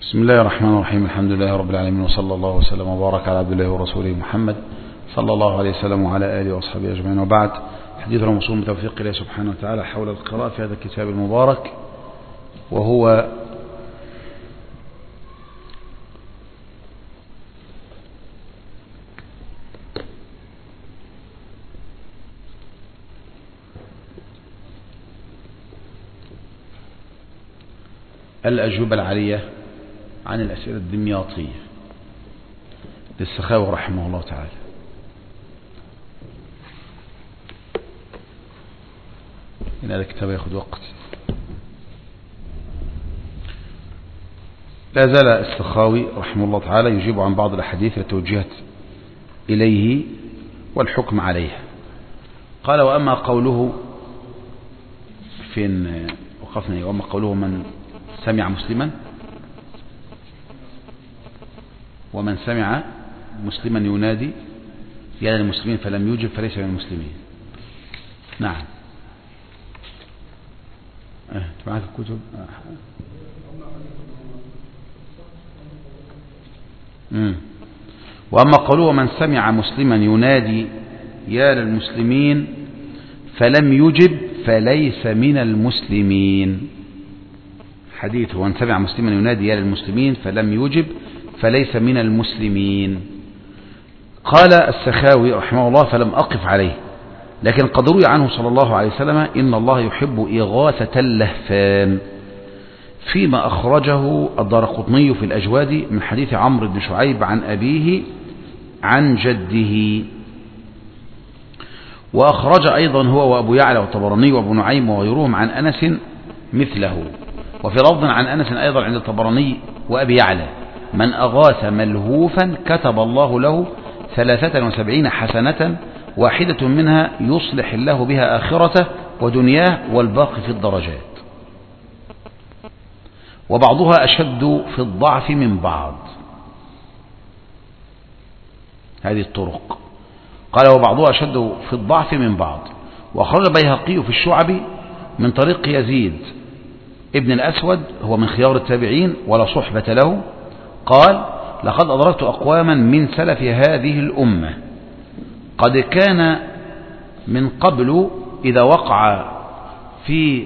بسم الله الرحمن الرحيم. الحمد لله رب العالمين، وصلى الله وسلم وبارك على عبد الله ورسوله محمد صلى الله عليه وسلم وعلى آله وأصحابه أجمعين، وبعد. حديث الموصول بتوفيق الله سبحانه وتعالى حول القراءة في هذا الكتاب المبارك، وهو الأجوبة العالية عن الأسئلة الدمياطية للسخاوي رحمه الله تعالى. إن هذا الكتاب يأخذ وقت. لا زال السخاوي رحمه الله تعالى يجيب عن بعض الأحاديث التي توجهت إليه والحكم عليها. قال: وأما قوله فين وقفنا؟ وأما قوله: من سمع مسلما، ومن سمع مسلما ينادي يا للمسلمين فلم يجب فليس من المسلمين. نعم. معك الكتب. وأما قوله: ومن سمع مسلما ينادي يا للمسلمين فلم يجب فليس من المسلمين. حديث: ومن سمع مسلما ينادي يا للمسلمين فلم يجب فليس من المسلمين. قال السخاوي رحمه الله: فلم أقف عليه، لكن قد روي عنه صلى الله عليه وسلم: إن الله يحب إغاثة اللهفان، فيما أخرجه الدارقطني في الأجواد من حديث عمرو بن شعيب عن أبيه عن جده. وأخرج أيضا هو وأبو يعلى والطبراني وابو نعيم وغيرهم عن أنس مثله. وفي لفظ عن أنس أيضا عند الطبراني وأبي يعلى: من أغاث ملهوفا كتب الله له 73 حسنة، واحدة منها يصلح الله بها آخرته ودنياه، والباقي في الدرجات. وبعضها أشد في الضعف من بعض. هذه الطرق. قال: وبعضها أشد في الضعف من بعض. وأخرج البيهقي في الشعب من طريق يزيد ابن الأسود، هو من خيار التابعين ولا صحبة له، قال: لقد أدركت أقواما من سلف هذه الأمة قد كان من قبل إذا وقع في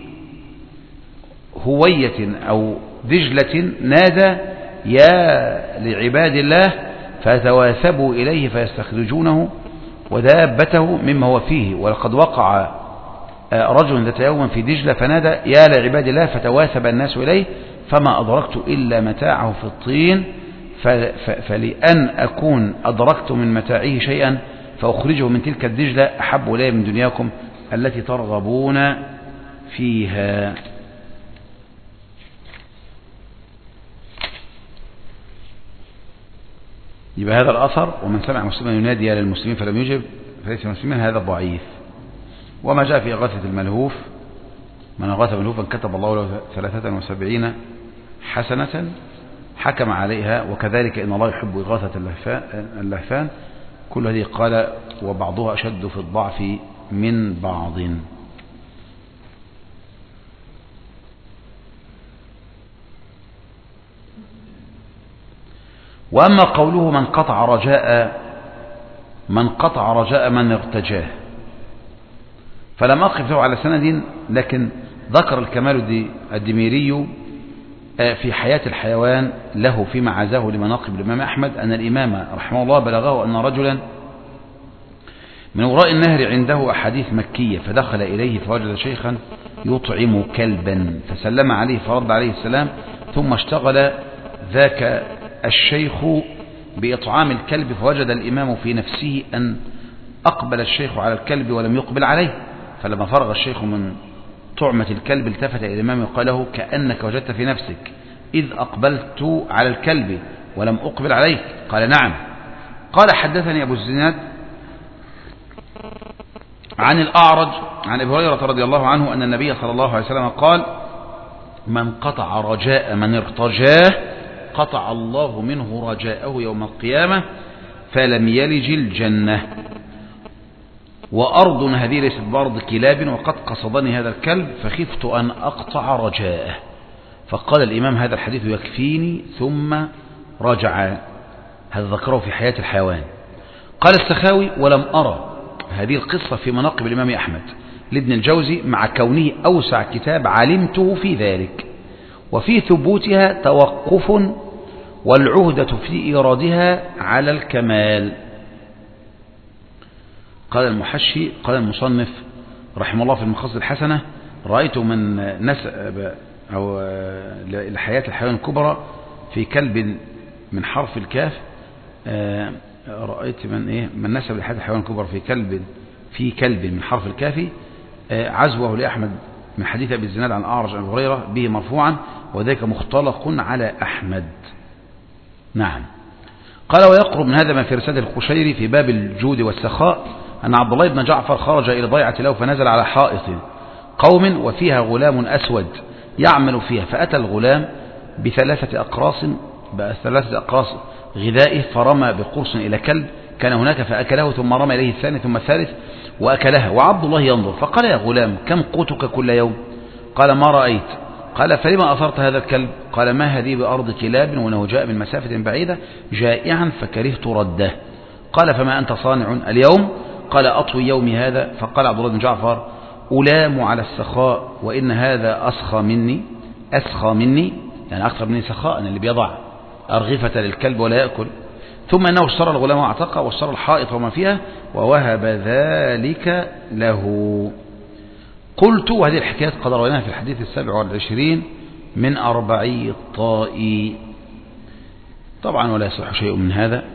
هوية أو دجلة نادى يا لعباد الله فتواثبوا إليه فيستخرجونه ودابته مما هو فيه. ولقد وقع رجل ذات يوم في دجلة فنادى يا لعباد الله فتواثب الناس إليه فما أدركت إلا متاعه في الطين، فلأن أكون أدركت من متاعه شيئا فأخرجه من تلك الدجلة أحب إلي من دنياكم التي ترغبون فيها. يبقى هذا الأثر: ومن سمع مسلما ينادي يا للمسلمين فلم يجب فليس من المسلمين، هذا ضعيف. وما جاء في إغاثة الملهوف: من أغاث ملهوفا كتب الله له 73 حسنة حكم عليها، وكذلك إن الله يحب إغاثة اللهفان. كل هذه قال: وبعضها أشد في الضعف من بعض. وأما قوله: من قطع رجاء من ارتجاه، فلم أقف له على سند، لكن ذكر الكمال الدميري في حياة الحيوان له فيما عزاه لمناقب الإمام أحمد أن الإمام رحمه الله بلغه أن رجلا من وراء النهر عنده أحاديث مكية، فدخل إليه فوجد شيخا يطعم كلبا فسلم عليه فرد عليه السلام، ثم اشتغل ذاك الشيخ بإطعام الكلب، فوجد الإمام في نفسه أن أقبل الشيخ على الكلب ولم يقبل عليه، فلما فرغ الشيخ من طعمة الكلب التفت إلى الإمام وقال له: كأنك وجدت في نفسك إذ أقبلت على الكلب ولم أقبل عليك. قال: نعم. قال: حدثني أبو الزناد عن الأعرج عن أبي هريرة رضي الله عنه أن النبي صلى الله عليه وسلم قال: من قطع رجاء من ارتجاه قطع الله منه رجاءه يوم القيامة فلم يلج الجنة. وأرض هذه ليست بأرض كلاب، وقد قصدني هذا الكلب فخفت أن أقطع رجاءه، فقال الإمام هذا الحديث يكفيني ثم رجع. هذا ذكره في حياة الحيوان. قال السخاوي ولم أرى هذه القصة في مناقب الإمام أحمد لابن الجوزي مع كونه أوسع كتاب علمته في ذلك، وفي ثبوتها توقف والعهدة في إيرادها على الكمال. قال المحشي قال المصنف رحمه الله في المقاصد الحسنة: رأيت من نسب أو لحياة الحيوان الكبرى في كلب من حرف الكاف، رأيت من نسب لحياة الحيوان الكبرى في كلب من حرف الكاف عزوه لأحمد من حديث أبي الزناد عن أعرج عن أبي هريرة به مرفوعا، وذلك مختلق على أحمد. نعم. قال ويقرب من هذا ما في رسالة القشيري في باب الجود والسخاء أن عبد الله بن جعفر خرج إلى ضيعة له فنزل على حائط قوم وفيها غلام أسود يعمل فيها، فأتى الغلام بثلاثة أقراص غذائه فرمى بقرص إلى كلب كان هناك فأكله، ثم رمى إليه الثاني ثم الثالث وأكلها، وعبد الله ينظر فقال: يا غلام كم قوتك كل يوم؟ قال: ما رأيت. قال: فلما أثرت هذا الكلب؟ قال: ما هذه بأرض كلاب وأنه جاء من مسافة بعيدة جائعا فكرهت رده. قال: فما أنت صانع اليوم؟ قال: أطوي يومي هذا. فقال عبد الله بن جعفر: ألام على السخاء وإن هذا أسخى مني يعني أكثر مني سخاء، اللي بيضع أرغفة للكلب ولا يأكل. ثم أنه اشترى الغلام واعتقه واشترى الحائط وما فيها ووهب ذلك له. قلت: وهذه الحكايات قد رويناها في الحديث 27 من 40 الطائي. طبعا ولا يصح شيء من هذا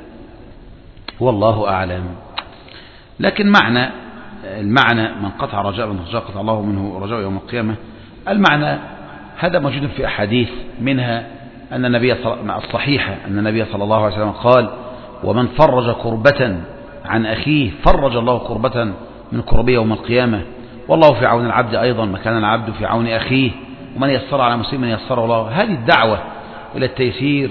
والله أعلم. لكن المعنى من قطع رجاء من رجاء قطع الله منه رجاء يوم القيامة، المعنى هذا موجود في أحاديث، منها أن النبي الصحيحة أن النبي صلى الله عليه وسلم قال: ومن فرج كربة عن أخيه فرج الله كربة من كربه يوم القيامة، والله في عون العبد أيضا ما كان العبد في عون أخيه، ومن يسر على مسلم من يسر الله. هذه الدعوة إلى التيسير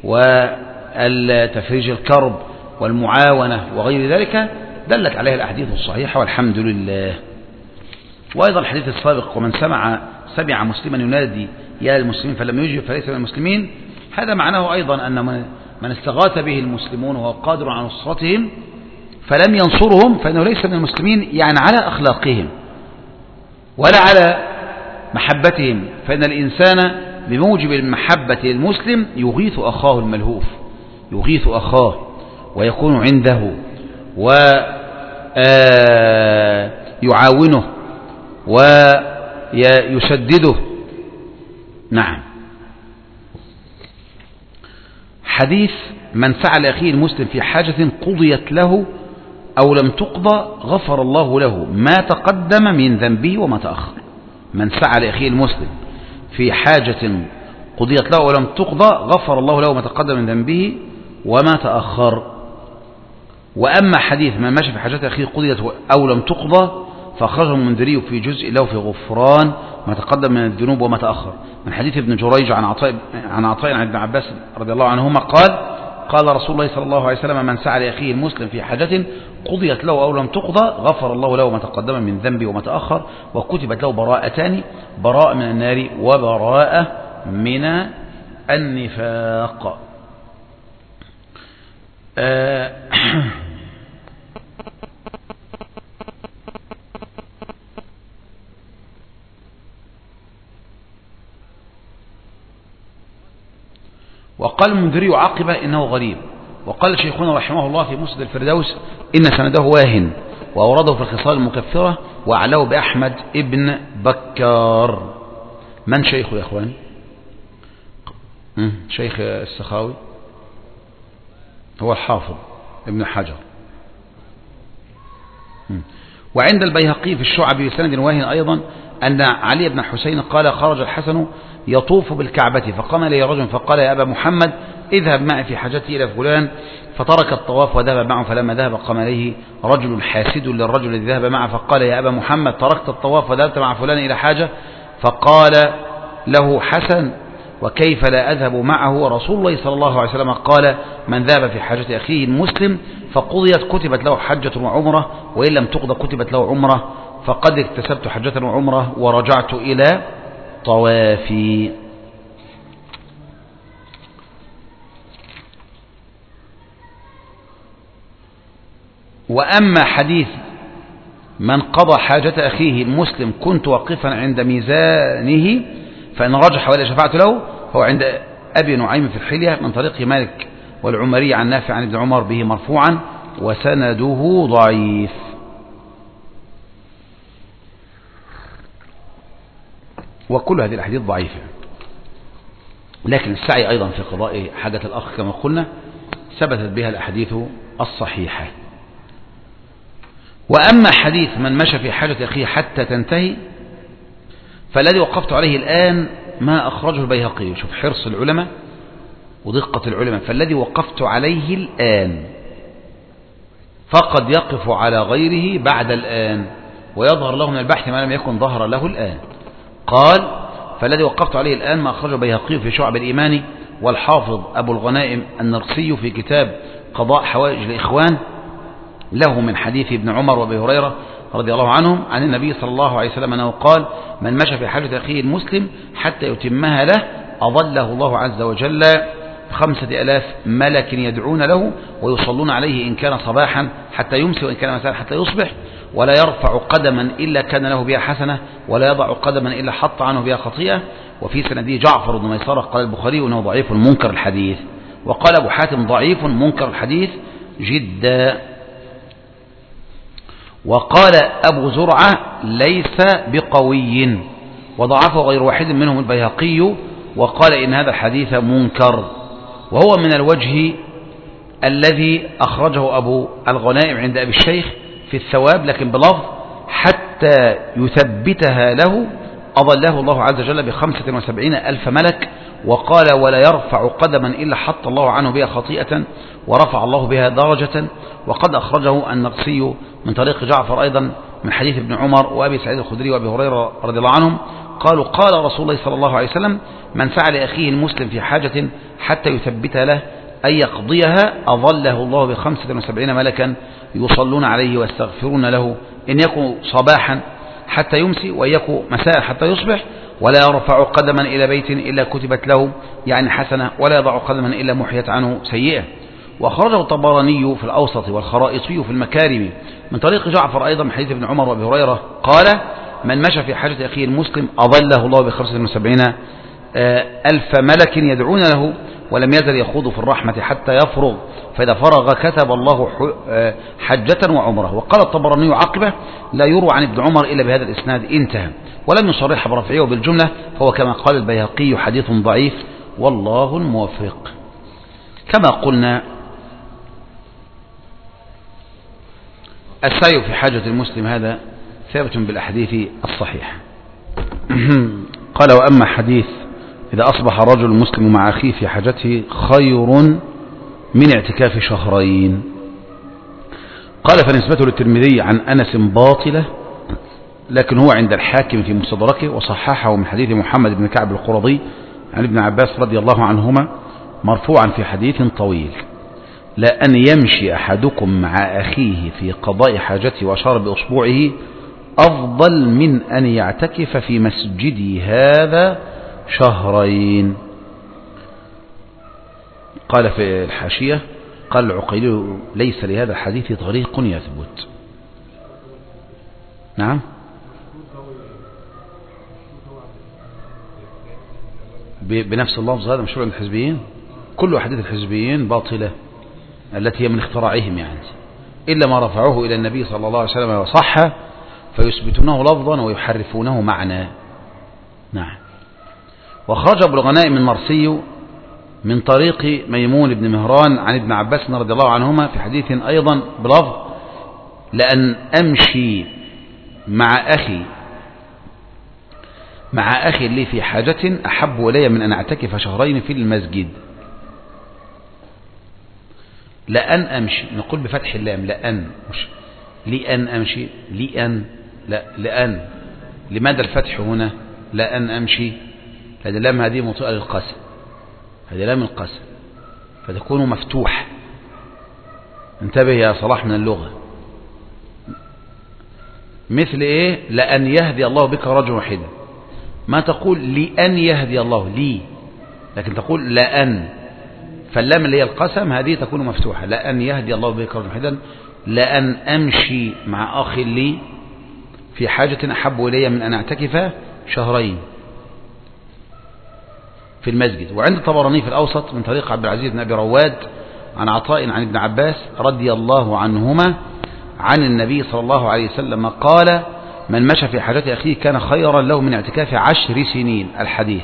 والتفريج الكرب والمعاونة وغير ذلك دلت عليها الأحاديث الصحيحة والحمد لله. وأيضا الحديث السابق: ومن سمع مسلما ينادي يا المسلمين فلم يجب فليس من المسلمين، هذا معناه أيضا أن من استغاث به المسلمون وهو قادر على نصرتهم فلم ينصرهم فإنه ليس من المسلمين، يعني على أخلاقهم ولا على محبتهم، فإن الإنسان بموجب المحبة للمسلم يغيث أخاه الملهوف، يغيث أخاه ويكون عنده ويعاونه ويسدده. نعم. حديث: من فعل أخيه المسلم في حاجة قضيت له أو لم تقضى غفر الله له ما تقدم من ذنبه وما تأخر. من فعل أخيه المسلم في حاجة قضيت له أو لم تقضى غفر الله له ما تقدم من ذنبه وما تأخر. وأما حديث من مشى في حاجة أخيه قضيت أو لم تقضى فأخرجه المنذري في جزء له في غفران ما تقدم من الذنوب وما تأخر، من حديث ابن جريج عن عطاء عن ابن عباس رضي الله عنهما قال رسول الله صلى الله عليه وسلم: من سعى لأخيه المسلم في حاجة قضيت له أو لم تقضى غفر الله له ما تقدم من ذنبه وما تأخر، وكتبت له براءتان: براءة من النار وبراءة من النفاق. وقال المنذري عاقبة إنه غريب. وقال شيخنا رحمه الله في مسند الفردوس: إن سنده واهن، وأورده في الخصال المكفرة وأعلاه بأحمد ابن بكار. من شيخه يا أخوان؟ شيخ السخاوي هو الحافظ ابن حجر. وعند البيهقي في الشعب بسند واهن أيضا أن علي بن حسين قال: خرج الحسن يطوف بالكعبة فقام إليه رجل فقال: يا أبا محمد اذهب معي في حاجتي إلى فلان، فترك الطواف وذهب معه، فلما ذهب قام إليه رجل حاسد للرجل الذي ذهب معه فقال: يا أبا محمد تركت الطواف وذهبت مع فلان إلى حاجة؟ فقال له حسن: وكيف لا أذهب معه؟ ورسول الله صلى الله عليه وسلم قال: من ذهب في حاجة أخيه المسلم فقضيت كتبت له حجة وعمرة، وإن لم تقضى كتبت له عمرة، فقد اكتسبت حجة وعمرة ورجعت إلى طوافي. وأما حديث من قضى حاجة أخيه المسلم كنت واقفا عند ميزانه فإن رجح ولا شفعت له، هو عند أبي نعيم في الحلية من طريق مالك والعمري عن نافع عن ابن عمر به مرفوعا وسنده ضعيف. وكل هذه الأحاديث ضعيفة، لكن السعي أيضا في قضاء حاجة الأخ كما قلنا ثبتت بها الأحاديث الصحيحة. وأما حديث من مشى في حاجة أخيه حتى تنتهي فالذي وقفت عليه الآن ما أخرجه البيهقي. شوف حرص العلماء ودقة العلماء، فالذي وقفت عليه الآن فقد يقف على غيره بعد الآن ويظهر له من البحث ما لم يكن ظهر له الآن. قال فالذي وقفت عليه الآن ما أخرجه البيهقي في شعب الإيمان والحافظ أبو الغنائم النرسي في كتاب قضاء حوائج الإخوان له من حديث ابن عمر وابي هريرة رضي الله عنهم عن النبي صلى الله عليه وسلم أنه قال من مشى في حاجة أخيه المسلم حتى يتمها له أظله الله عز وجل 5000 ملك يدعون له ويصلون عليه إن كان صباحا حتى يمسي وإن كان مساء حتى يصبح، ولا يرفع قدما إلا كان له بها حسنة ولا يضع قدما إلا حط عنه بها خطيئة. وفي سنده جعفر بن ميسرة قال البخاري أنه ضعيف منكر الحديث، وقال أبو حاتم ضعيف منكر الحديث جدا. وقال أبو زرعة ليس بقوي وضعفه غير واحد منهم البيهقي، وقال إن هذا الحديث منكر، وهو من الوجه الذي أخرجه أبو الغنائم عند أبي الشيخ في الثواب لكن بلفظ حتى يثبتها له أضله الله عز وجل 75,000 ملك، وقال ولا يرفع قدما إلا حط الله عنه بها خطيئة ورفع الله بها درجة. وقد أخرجه النقصي من طريق جعفر أيضا من حديث ابن عمر وأبي سعيد الخدري وأبي هريرة رضي الله عنهم قالوا قال رسول الله صلى الله عليه وسلم من فعل أخيه المسلم في حاجة حتى يثبت له أن يقضيها أظله الله 75 ملكا يصلون عليه ويستغفرون له إن يكن صباحا حتى يمسي وإن يكن مساء حتى يصبح، ولا يرفع قدما إلى بيت إلا كتبت له يعني حسنة ولا يضع قدما إلا محيت عنه سيئة. وأخرجه الطبراني في الأوسط والخرائطي في المكارم من طريق جعفر أيضا من حديث ابن عمر وأبي هريرة قال من مشى في حاجة أخيه المسلم أظله الله 75,000 ملك يدعون له ولم يزل يخوض في الرحمة حتى يفرغ، فإذا فرغ كتب الله حجة وعمره. وقال الطبراني عقبه لا يروى عن ابن عمر إلا بهذا الإسناد انتهى، ولم يصرح برفعه بالجملة، فهو كما قال البيهقي حديث ضعيف والله الموفق. كما قلنا السعي في حاجة المسلم هذا ثابت بالأحاديث الصحيحة. قال وأما حديث إذا أصبح الرجل المسلم مع أخيه في حاجته خير من اعتكاف شهرين. قال فنسبته للترمذي عن أنس باطلة، لكن هو عند الحاكم في مستدركه وصححه من حديث محمد بن كعب القرظي عن ابن عباس رضي الله عنهما مرفوعا في حديث طويل لا أن يمشي أحدكم مع أخيه في قضاء حاجته وأشار بأصبعه أفضل من أن يعتكف في مسجدي هذا شهرين. قال في الحاشية قال العقيلي ليس لهذا الحديث طريق يثبت. نعم بنفس اللفظ هذا مشروع عند الحزبيين، كل أحاديث الحزبيين باطلة التي هي من اختراعهم يعني، إلا ما رفعوه إلى النبي صلى الله عليه وسلم وصح فيثبتونه لفظا ويحرفونه معنى. نعم. وخرج أبو الغنائم النرسي من طريق ميمون بن مهران عن ابن عباس رضي الله عنهما في حديث أيضا بلفظ لأن أمشي مع أخي لي في حاجة أحب إلي من أن أعتكف شهرين في المسجد. لأن أمشي نقول بفتح اللام لأن، مش لأن أمشي لأن، لا لأن. لماذا الفتح هنا؟ لأن أمشي هذه اللام هذه مطيئة للقسم، هذه لام القسم فتكون مفتوح. انتبه يا صلاح من اللغة. مثل إيه؟ لأن يهدي الله بك رجل واحدا، ما تقول لأن يهدي الله لي، لكن تقول لأن، فاللام اللي هي القسم هذه تكون مفتوحة لأن يهدي الله بك رجل واحدا لأن أمشي مع أخ لي في حاجة أحب إلي من أن أعتكف شهرين في المسجد. وعند الطبراني في الأوسط من طريق عبد العزيز بن أبي رواد عن عطاء عن ابن عباس رضي الله عنهما عن النبي صلى الله عليه وسلم قال: من مشى في حاجة أخيه كان خيرا له من اعتكاف 10 سنين. الحديث.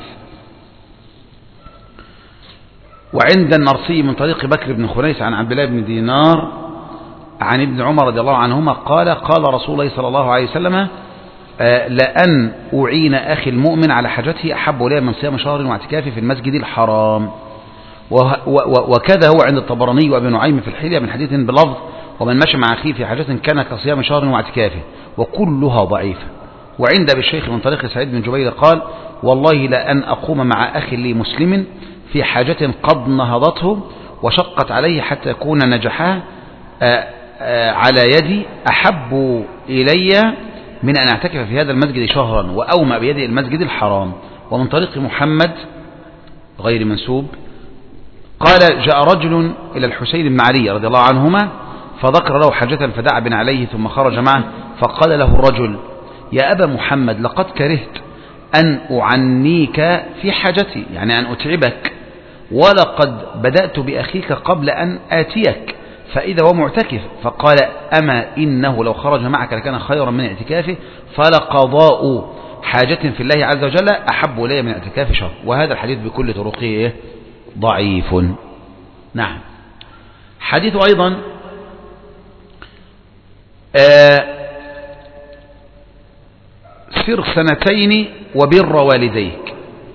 وعند النرسي من طريق بكر بن خنيس عن عبد الله بن دينار عن ابن عمر رضي الله عنهما قال: قال رسول الله صلى الله عليه وسلم: لأن أعين أخي المؤمن على حاجته أحب إلي من صيام شهر واعتكافه في المسجد الحرام. وكذا هو عند الطبراني وابن نعيم في الحلية من حديث بلفظ: ومن مشى مع أخيه في حاجة كان كصيام شهر واعتكافه، وكلها ضعيفة. وعند أبي الشيخ من طريق سعيد بن جبير قال: والله لأن أقوم مع أخي لي مسلم في حاجة قد نهضته وشقت عليه حتى يكون نجحها على يدي أحب إلي من أن أعتكف في هذا المسجد شهرا وأومأ بيدي المسجد الحرام. ومن طريق محمد غير منسوب قال: جاء رجل إلى الحسين بن علي رضي الله عنهما فذكر له حاجة فدعا بن عليه ثم خرج معه، فقال له الرجل: يا أبا محمد لقد كرهت أن أعنيك في حاجتي، يعني أن أتعبك، ولقد بدأت بأخيك قبل أن آتيك فإذا هو معتكف. فقال: أما إنه لو خرج معك لكان خيرا من اعتكافه، فلقضاء حاجة في الله عز وجل أحب إلي من اعتكاف شهر. وهذا الحديث بكل طرقه ضعيف. نعم. حديث أيضا سر 2 وبر والديك.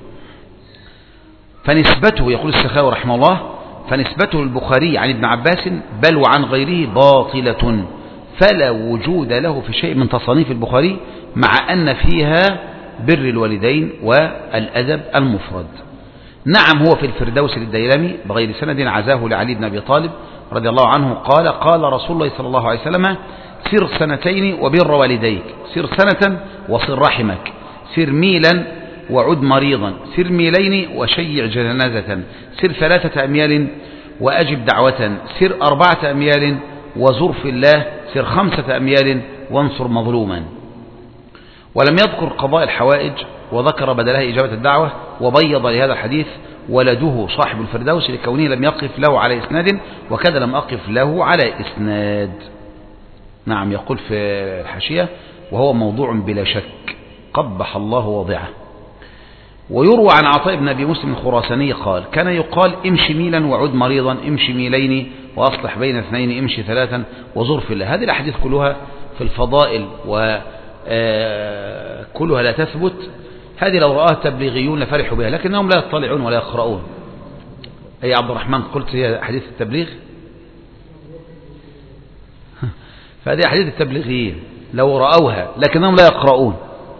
فنسبته، يقول السخاوي رحمه الله، فنسبته البخاري عن ابن عباس بل وعن غيره باطلة، فلا وجود له في شيء من تصانيف البخاري، مع أن فيها بر الوالدين والأدب المفرد. نعم، هو في الفردوس للديلمي بغير سند عزاه لعلي بن أبي طالب رضي الله عنه قال: قال رسول الله صلى الله عليه وسلم: سر 2 وبر والديك. سر 1 وصل رحمك، سر ميلا وعد مريضا، سر ميلين وشيع جنازة، سر 3 أميال وأجب دعوة، سر 4 أميال وزر في الله، سر 5 أميال وانصر مظلوما. ولم يذكر قضاء الحوائج، وذكر بدلها إجابة الدعوة، وبيض لهذا الحديث ولده صاحب الفردوس لكونه لم يقف له على إسناد، وكذا لم أقف له على إسناد. نعم، يقول في الحاشية: وهو موضوع بلا شك قبح الله وضعه. ويروى عن عطاء بن أبي مسلم الخراساني قال: كان يقال: امشي ميلا وعد مريضا، امشي ميلين وأصلح بين 2، امشي 3 وزر في الله. هذه الأحاديث كلها في الفضائل وكلها لا تثبت. هذه لو رآها التبليغيون لفرحوا بها، لكنهم لا يطلعون ولا يقرؤون. أي عبد الرحمن قلت هي حديث التبليغ؟ فهذه حديث التبليغيين لو رأوها لكنهم لا يقرؤون.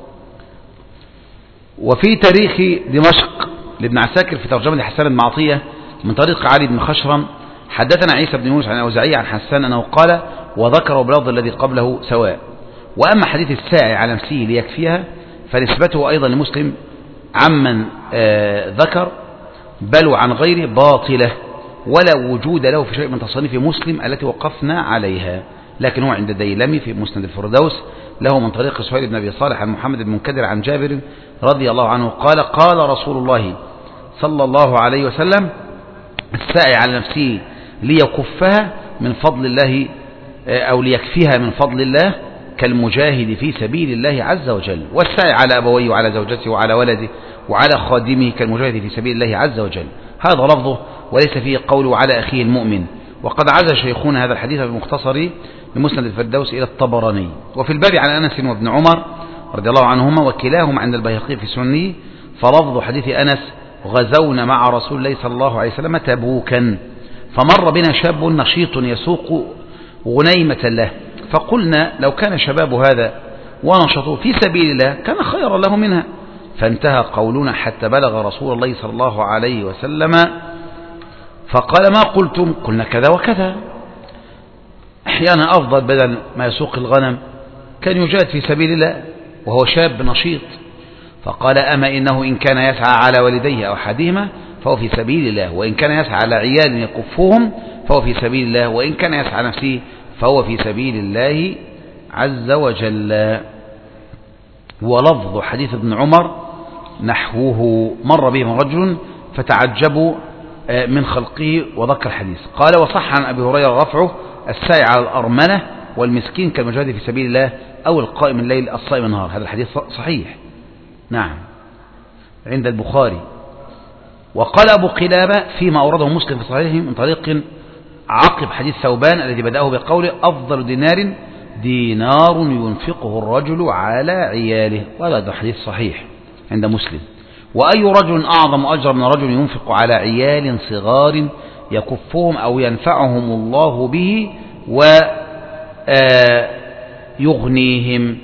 وفي تاريخ دمشق لابن عساكر في ترجمة حسان بن عطية من طريق علي بن خشرم حدثنا عيسى بن يونس عن أوزاعي عن حسان أنه قال: وذكر بلفظ الذي قبله سواء. وأما حديث الساعي على نفسه ليكفيها فنسبته أيضا لمسلم عمن ذكر بل وعن غيره باطلة، ولا وجود له في شيء من تصانيف مسلم التي وقفنا عليها. لكن هو عند الديلمي في مسند الفردوس له من طريق سهيل بن أبي صالح عن محمد بن منكدر عن جابر رضي الله عنه قال: قال رسول الله صلى الله عليه وسلم: الساعي على نفسه ليكفها من فضل الله أو ليكفيها من فضل الله كالمجاهد في سبيل الله عز وجل. والساعي على أبويه وعلى زوجته وعلى ولده وعلى خادمه كالمجاهد في سبيل الله عز وجل. هذا لفظه، وليس فيه قوله على أخيه المؤمن. وقد عزى شيخنا هذا الحديث بمختصر لمسند الفردوس إلى الطبراني. وفي الباب عن أنس وابن عمر رضي الله عنهما وكلاهما عند البيهقي في سنه، فلفظ حديث أنس: غزونا مع رسول الله صلى الله عليه وسلم تبوكا، فمر بنا شاب نشيط يسوق غنيمة له، فقلنا: لو كان شباب هذا ونشطوا في سبيل الله كان خيرا له منها. فانتهى قولنا حتى بلغ رسول الله صلى الله عليه وسلم فقال: ما قلتم؟ قلنا كذا وكذا. أحيانا أفضل بدل ما يسوق الغنم كان يجاهد في سبيل الله وهو شاب نشيط. فقال: أما إنه إن كان يسعى على والديه أو أحدهما فهو في سبيل الله، وإن كان يسعى على عيال يكفوهم فهو في سبيل الله، وإن كان يسعى نفسه فهو في سبيل الله عز وجل. ولفظ حديث ابن عمر نحوه: مر بهم رجل فتعجبوا من خلقه وذكر الحديث. قال: وصح عن أبي هريرة رفعه: الساعي على الأرملة والمسكين كالمجاهد في سبيل الله أو القائم الليل الصائم النهار. هذا الحديث صحيح، نعم، عند البخاري. وقال أبو قلابة فيما أورده مسلم في صحيحه من طريق عقب حديث ثوبان الذي بدأه بقوله: أفضل دينار دينار ينفقه الرجل على عياله. وهذا حديث صحيح عند مسلم. وأي رجل أعظم أجر من رجل ينفق على عيال صغار يكفهم أو ينفعهم الله به ويغنيهم.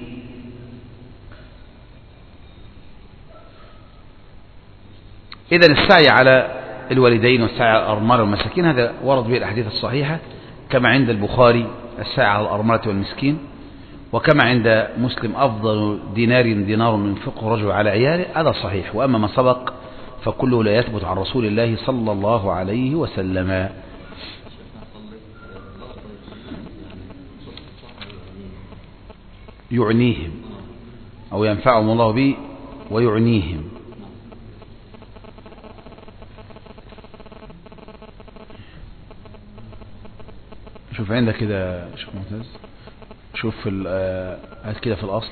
إذن السعي على الوالدين والسعي على الأرملة والمساكين هذا ورد به الأحاديث الصحيحة، كما عند البخاري السعي على الأرملة والمسكين، وكما عند مسلم أفضل دينار ينفقه رجل على عياله. هذا صحيح. وأما ما سبق فكله لا يثبت عن رسول الله صلى الله عليه وسلم. يعنيهم أو ينفعهم الله به ويعنيهم. شوف عندك كده شوف ممتاز، شوف هات كده في الأصل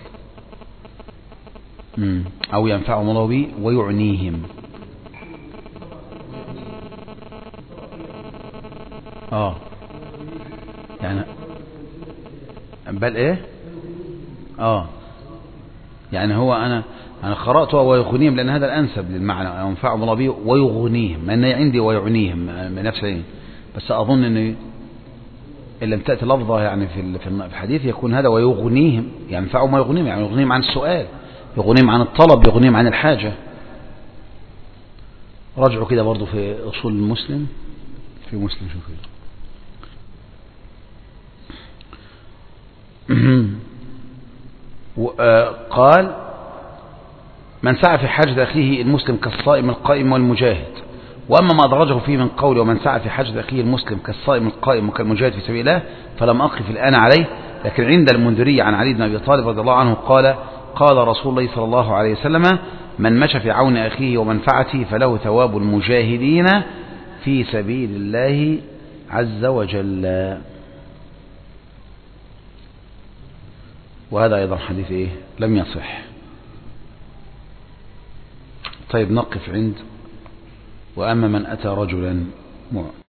أو ينفعهم الله به ويعنيهم. يعني بل ايه يعني هو انا قرأته ويغنيهم لان هذا الانسب للمعنى، ينفعهم الله به ويغنيهم، ما انا عندي ويعنيهم من نفسه، بس اظن ان إن لم تأتي لفظة يعني في الحديث يكون هذا ويغنيهم، ينفعهم ويغنيهم، يعني يغنيهم عن السؤال، يغنيهم عن الطلب، يغنيهم عن الحاجة. رجعوا كده برضو في أصول المسلم، في مسلم شوف كده. قال: من سعى في حاجة أخيه المسلم كالصائم القائم والمجاهد. وأما ما أدرجه فيه من قوله: ومن سعى في حاجة أخيه المسلم كالصائم القائم وكالمجاهد في سبيل الله، فلم أقف الآن عليه. لكن عند المنذري عن علي بن أبي طالب رضي الله عنه قال: قال رسول الله صلى الله عليه وسلم: من مشى في عون أخيه ومنفعته فله ثواب المجاهدين في سبيل الله عز وجل. وهذا أيضا حديث لم يصح. طيب نقف عند: وأما من أتى رجلا